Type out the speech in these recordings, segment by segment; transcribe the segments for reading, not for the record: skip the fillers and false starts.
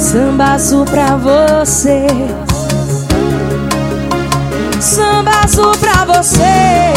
Samba azul pra você, samba azul pra você.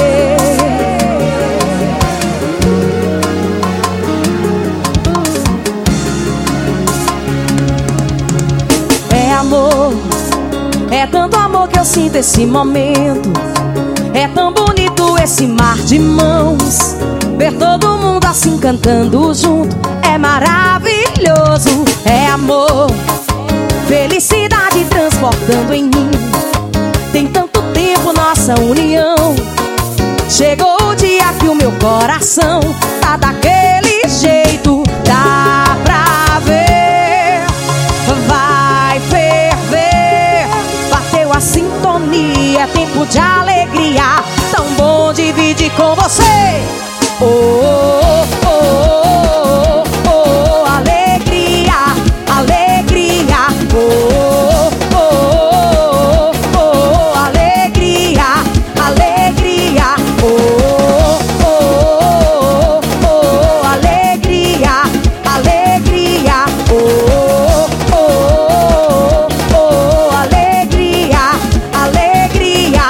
É amor, é tanto amor que eu sinto esse momento. É tão bonito esse mar de mãos. Ver todo mundo assim cantando junto é maravilhoso. É amor, felicidade transportando em mim. Tem tanto tempo nossa união. Chegou o dia que o meu coração tá daquele jeito. Dá pra ver, vai ferver. Bateu a sintonia, tempo de alegria. Tão bom dividir com você. Oh, oh, oh, oh, oh, alegria, alegria. Oh, oh, oh, oh, alegria, alegria. Oh, oh, oh, alegria, alegria. Oh, oh, oh, alegria, alegria.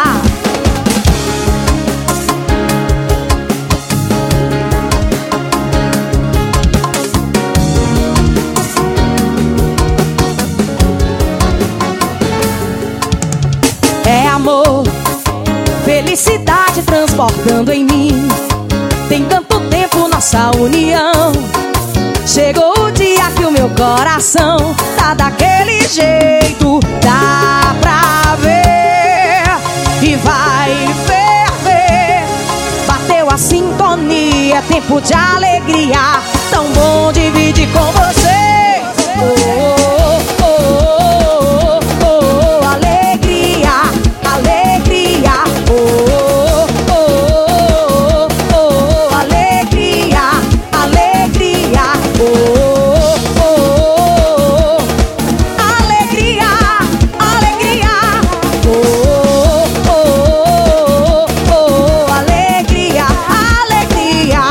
É amor, felicidade transportando em mim. Tem tanto tempo nossa união. Chegou o dia que o meu coração tá daquele jeito. Dá pra ver e vai ferver. Bateu a sintonia, tempo de alegria. Tão bom dividir com você. Oh, oh, oh, oh, oh, alegria, alegria. Oh, oh, oh, oh, alegria, alegria. Oh, oh, alegria, alegria. Oh, oh, oh, alegria, alegria.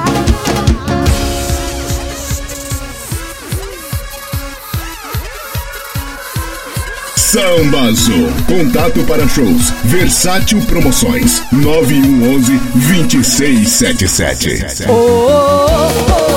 Samba Azul. Contato para shows Versátil Promoções 9111-2677. Oh, oh, oh.